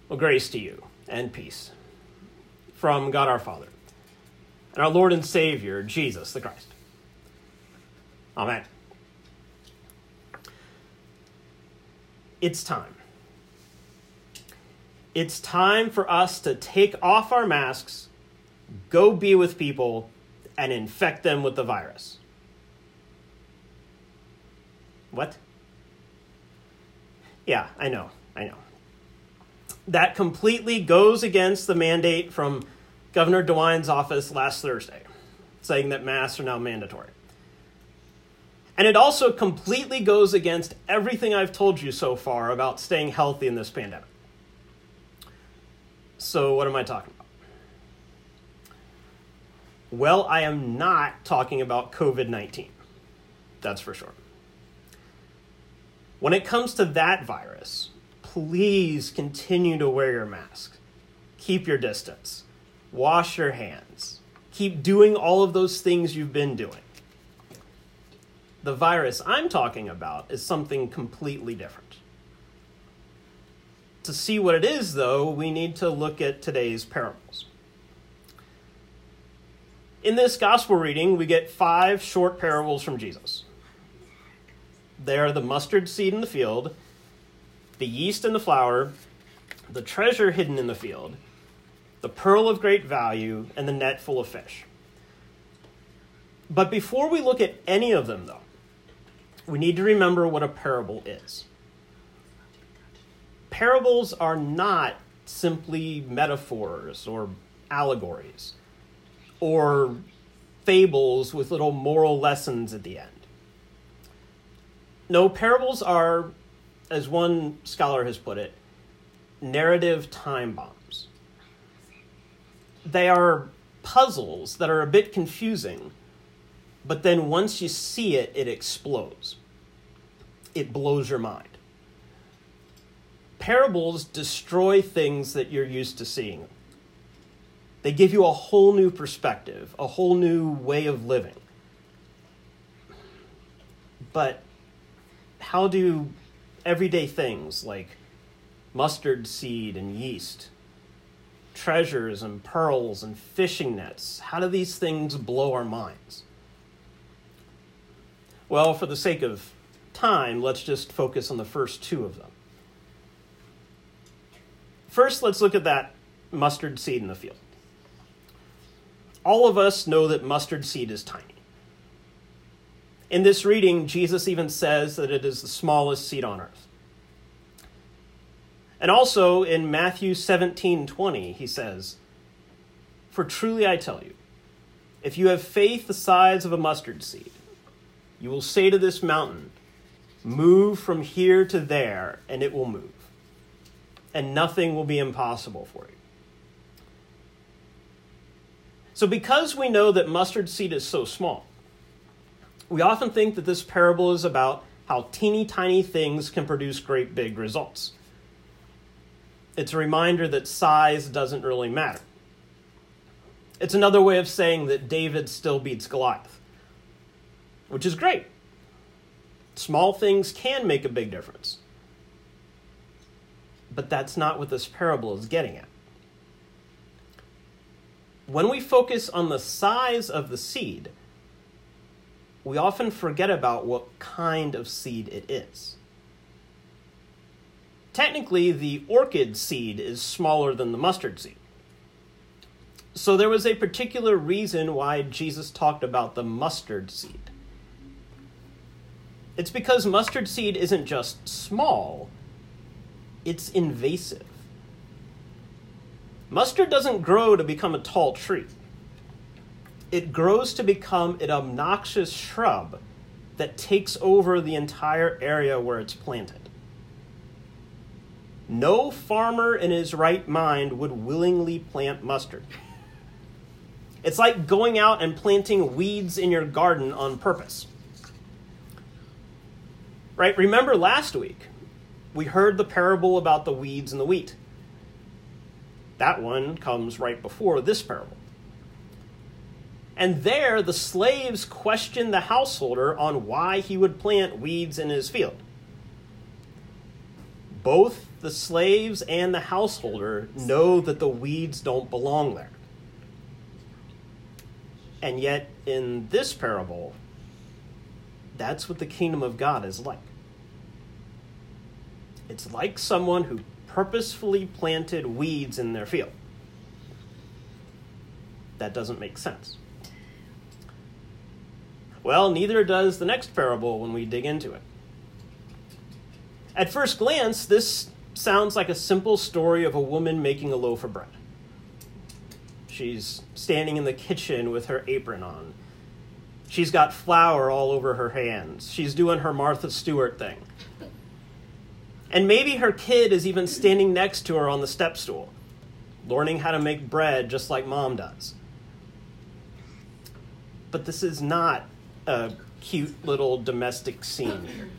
Well, grace to you and peace from God our Father and our Lord and Savior, Jesus the Christ. Amen. It's time. It's time for us to take off our masks, go be with people, and infect them with the virus. What? Yeah, I know. That completely goes against the mandate from Governor DeWine's office last Thursday, saying that masks are now mandatory. And it also completely goes against everything I've told you so far about staying healthy in this pandemic. So what am I talking about? Well, I am not talking about COVID-19. That's for sure. When it comes to that virus, please continue to wear your mask. Keep your distance. Wash your hands. Keep doing all of those things you've been doing. The virus I'm talking about is something completely different. To see what it is, though, we need to look at today's parables. In this gospel reading, we get 5 short parables from Jesus. They are the mustard seed in the field, the yeast in the flour, the treasure hidden in the field, the pearl of great value, and the net full of fish. But before we look at any of them, though, we need to remember what a parable is. Parables are not simply metaphors or allegories or fables with little moral lessons at the end. No, parables are, as one scholar has put it, narrative time bombs. They are puzzles that are a bit confusing, but then once you see it, it explodes. It blows your mind. Parables destroy things that you're used to seeing. They give you a whole new perspective, a whole new way of living. But how do everyday things like mustard seed and yeast, treasures and pearls and fishing nets, how do these things blow our minds? Well, for the sake of time, let's just focus on the first 2 of them. First, let's look at that mustard seed in the field. All of us know that mustard seed is tiny. In this reading, Jesus even says that it is the smallest seed on earth. And also in Matthew 17:20, he says, "For truly I tell you, if you have faith the size of a mustard seed, you will say to this mountain, 'Move from here to there,' and it will move. And nothing will be impossible for you." So because we know that mustard seed is so small, we often think that this parable is about how teeny tiny things can produce great big results. It's a reminder that size doesn't really matter. It's another way of saying that David still beats Goliath, which is great. Small things can make a big difference. But that's not what this parable is getting at. When we focus on the size of the seed, we often forget about what kind of seed it is. Technically, the orchid seed is smaller than the mustard seed. So there was a particular reason why Jesus talked about the mustard seed. It's because mustard seed isn't just small, it's invasive. Mustard doesn't grow to become a tall tree. It grows to become an obnoxious shrub that takes over the entire area where it's planted. No farmer in his right mind would willingly plant mustard. It's like going out and planting weeds in your garden on purpose. Right? Remember last week, we heard the parable about the weeds and the wheat. That one comes right before this parable. And there, the slaves questioned the householder on why he would plant weeds in his field. Both the slaves and the householder know that the weeds don't belong there. And yet, in this parable, that's what the kingdom of God is like. It's like someone who purposefully planted weeds in their field. That doesn't make sense. Well, neither does the next parable when we dig into it. At first glance, this sounds like a simple story of a woman making a loaf of bread. She's standing in the kitchen with her apron on. She's got flour all over her hands. She's doing her Martha Stewart thing. And maybe her kid is even standing next to her on the step stool, learning how to make bread just like mom does. But this is not a cute little domestic scene here.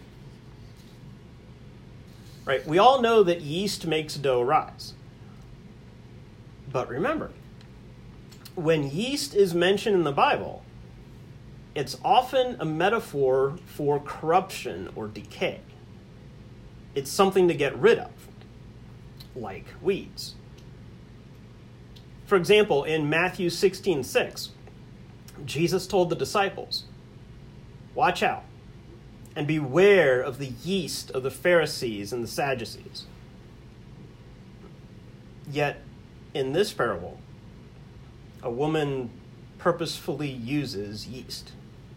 Right? We all know that yeast makes dough rise. But remember, when yeast is mentioned in the Bible, it's often a metaphor for corruption or decay. It's something to get rid of, like weeds. For example, in Matthew 16:6, Jesus told the disciples, "Watch out and beware of the yeast of the Pharisees and the Sadducees." Yet, in this parable, a woman purposefully uses yeast.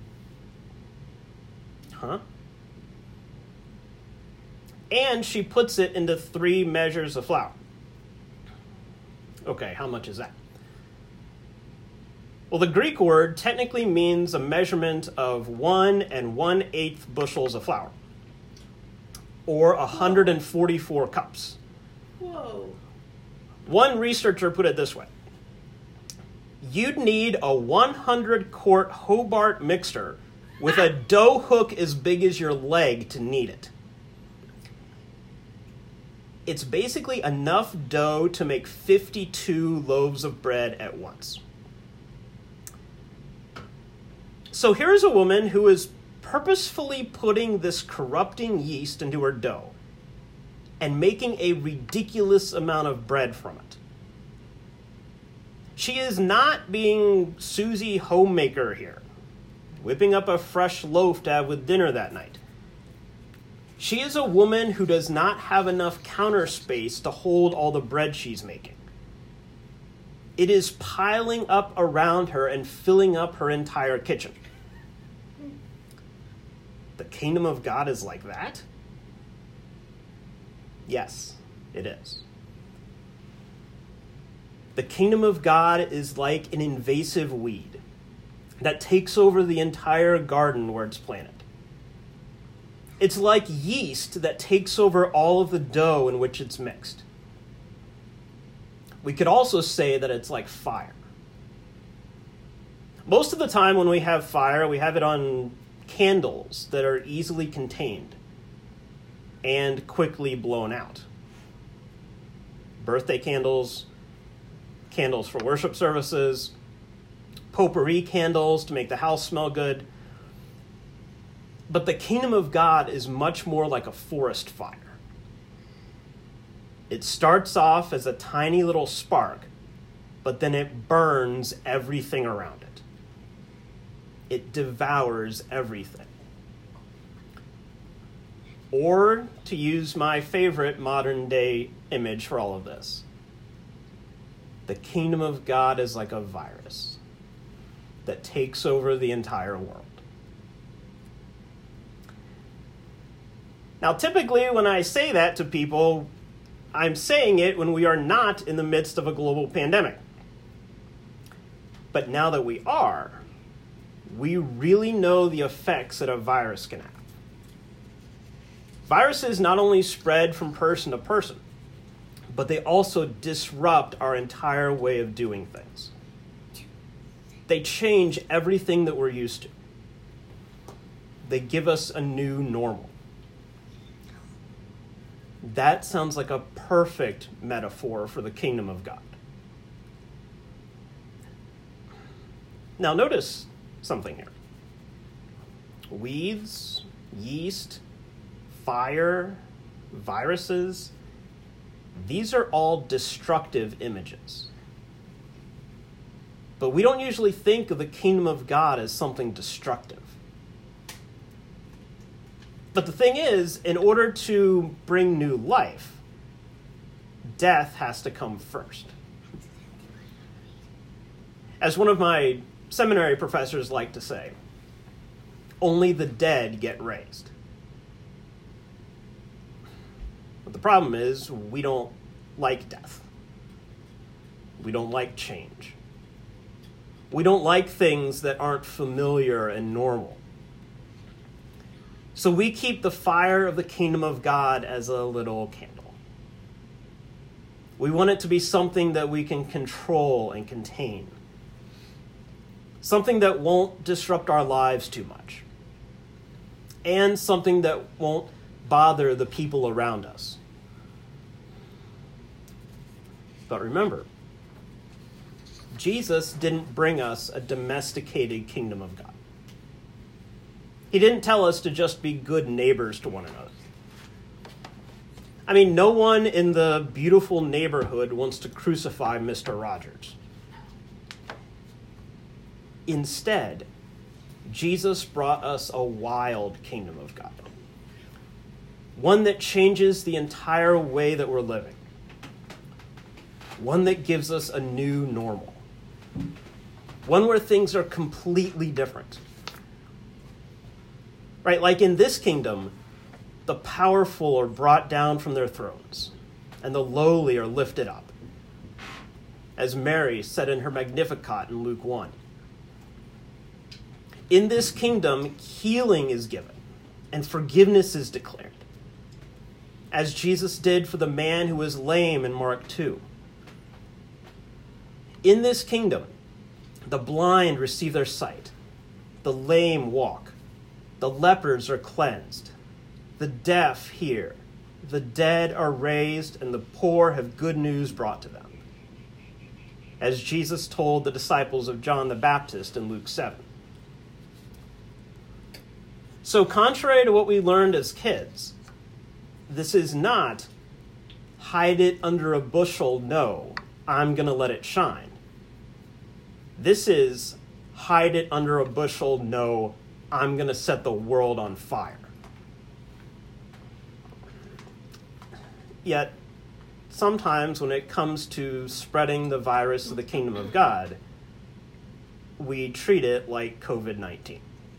Huh? And she puts it into 3 measures of flour. Okay, how much is that? Well, the Greek word technically means a measurement of 1 1/8 bushels of flour, or 144 cups. Whoa. One researcher put it this way: you'd need a 100-quart Hobart mixer with a dough hook as big as your leg to knead it. It's basically enough dough to make 52 loaves of bread at once. So here's a woman who is purposefully putting this corrupting yeast into her dough and making a ridiculous amount of bread from it. She is not being Susie Homemaker here, whipping up a fresh loaf to have with dinner that night. She is a woman who does not have enough counter space to hold all the bread she's making. It is piling up around her and filling up her entire kitchen. The kingdom of God is like that? Yes, it is. The kingdom of God is like an invasive weed that takes over the entire garden where it's planted. It's like yeast that takes over all of the dough in which it's mixed. We could also say that it's like fire. Most of the time when we have fire, we have it on candles that are easily contained and quickly blown out. Birthday candles, candles for worship services, potpourri candles to make the house smell good. But the kingdom of God is much more like a forest fire. It starts off as a tiny little spark, but then it burns everything around it. It devours everything. Or, to use my favorite modern day image for all of this, the kingdom of God is like a virus that takes over the entire world. Now, typically when I say that to people, I'm saying it when we are not in the midst of a global pandemic. But now that we are, we really know the effects that a virus can have. Viruses not only spread from person to person, but they also disrupt our entire way of doing things. They change everything that we're used to. They give us a new normal. That sounds like a perfect metaphor for the kingdom of God. Now notice something here. Weeds, yeast, fire, viruses, these are all destructive images. But we don't usually think of the kingdom of God as something destructive. But the thing is, in order to bring new life, death has to come first. As one of my seminary professors liked to say, only the dead get raised. But the problem is, we don't like death. We don't like change. We don't like things that aren't familiar and normal. So we keep the fire of the kingdom of God as a little candle. We want it to be something that we can control and contain. Something that won't disrupt our lives too much. And something that won't bother the people around us. But remember, Jesus didn't bring us a domesticated kingdom of God. He didn't tell us to just be good neighbors to one another. I mean, no one in the beautiful neighborhood wants to crucify Mr. Rogers. Instead, Jesus brought us a wild kingdom of God. One that changes the entire way that we're living. One that gives us a new normal. One where things are completely different. Right, like in this kingdom, the powerful are brought down from their thrones, and the lowly are lifted up. As Mary said in her Magnificat in Luke 1. In this kingdom, healing is given, and forgiveness is declared, as Jesus did for the man who was lame in Mark 2. In this kingdom, the blind receive their sight, the lame walk, the lepers are cleansed, the deaf hear, the dead are raised, and the poor have good news brought to them, as Jesus told the disciples of John the Baptist in Luke 7. So contrary to what we learned as kids, this is not hide it under a bushel, no, I'm going to let it shine. This is hide it under a bushel, no, I'm going to set the world on fire. Yet, sometimes when it comes to spreading the virus of the kingdom of God, we treat it like COVID-19.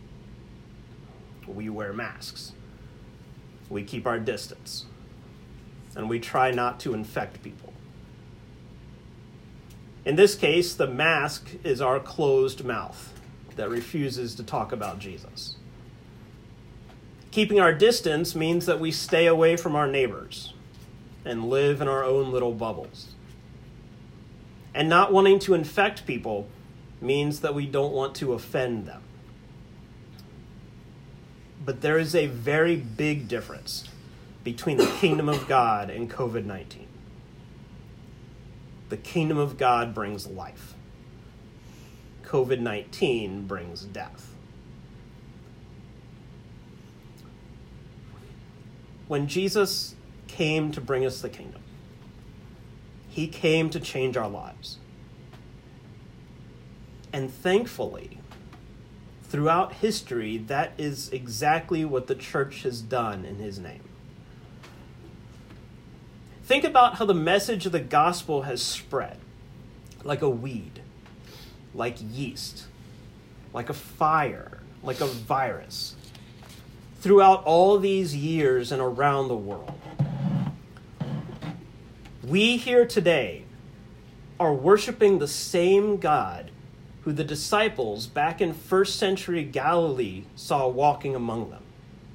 We wear masks. We keep our distance. And we try not to infect people. In this case, the mask is our closed mouth that refuses to talk about Jesus. Keeping our distance means that we stay away from our neighbors and live in our own little bubbles. And not wanting to infect people means that we don't want to offend them. But there is a very big difference between the kingdom of God and COVID-19. The kingdom of God brings life. COVID-19 brings death. When Jesus came to bring us the kingdom, he came to change our lives. And thankfully, throughout history, that is exactly what the church has done in his name. Think about how the message of the gospel has spread like a weed, like yeast, like a fire, like a virus, throughout all these years and around the world. We here today are worshiping the same God who the disciples back in first century Galilee saw walking among them.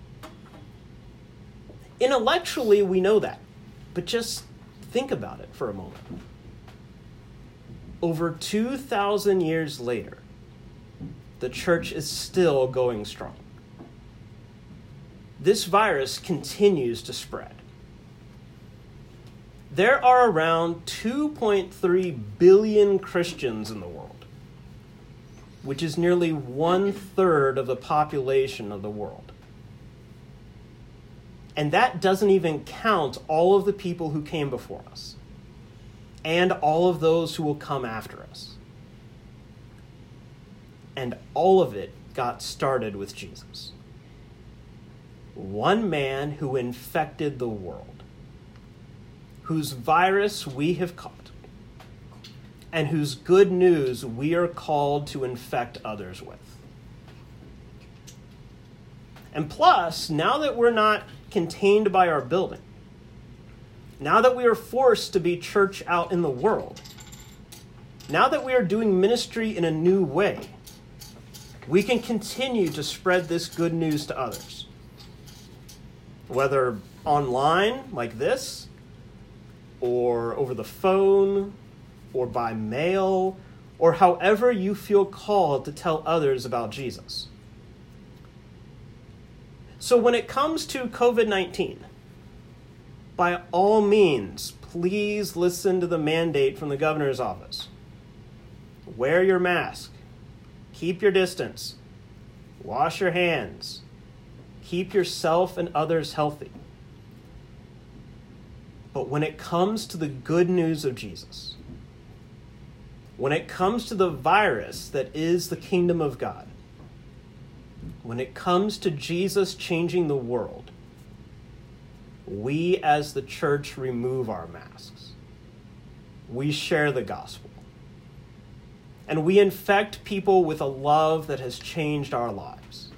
Intellectually, we know that, but just think about it for a moment. Over 2,000 years later, the church is still going strong. This virus continues to spread. There are around 2.3 billion Christians in the world, which is nearly 1/3 of the population of the world. And that doesn't even count all of the people who came before us and all of those who will come after us. And all of it got started with Jesus. One man who infected the world, whose virus we have caught, and whose good news we are called to infect others with. And plus, now that we're not contained by our building, now that we are forced to be church out in the world, now that we are doing ministry in a new way, we can continue to spread this good news to others. Whether online, like this, or over the phone, or by mail, or however you feel called to tell others about Jesus. So when it comes to COVID-19, by all means, please listen to the mandate from the governor's office. Wear your mask. Keep your distance. Wash your hands. Keep yourself and others healthy. But when it comes to the good news of Jesus, when it comes to the virus that is the kingdom of God, when it comes to Jesus changing the world, we as the church remove our masks. We share the gospel. And we infect people with a love that has changed our lives.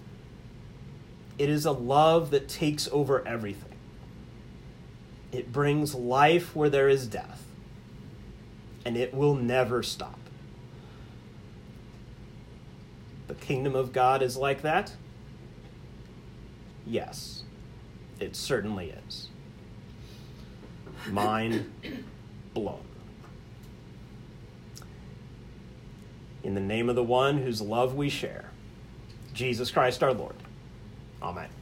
It is a love that takes over everything. It brings life where there is death. And it will never stop. The kingdom of God is like that? Yes, it certainly is. Mind blown. In the name of the one whose love we share, Jesus Christ our Lord. Amen.